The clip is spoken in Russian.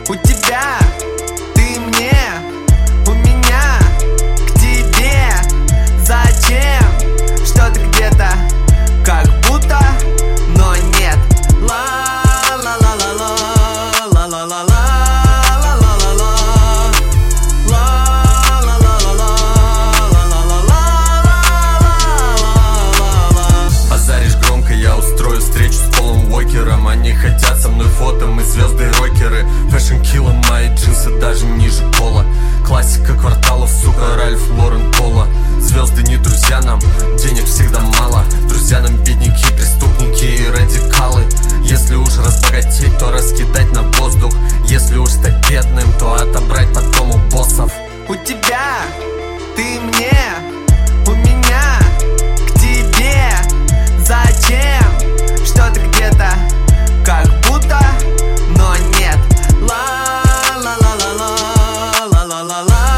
У тебя, ты мне, у меня к тебе. Зачем? Что ты где-то, как будто, но нет. Ла-ла-ла-ла-ла, ла-ла-ла-ла. Они хотят со мной фото, мы звезды-рокеры. Фэшн-киллы, мои джинсы даже ниже пола. Классика кварталов, сука, Ральф Лорен Пола. Звезды не друзья нам, денег всегда мало. Друзья нам бедняки, преступники и радикалы. Если уж разбогатеть, то раскидать на воздух. Если уж стать бедным, то отобрать потом у боссов. У тебя, ты мне, у меня к тебе. Зачем? Что ты где-то, как будто, но нет. Ла-ла-ла-ла-ла, ла-ла-ла-ла.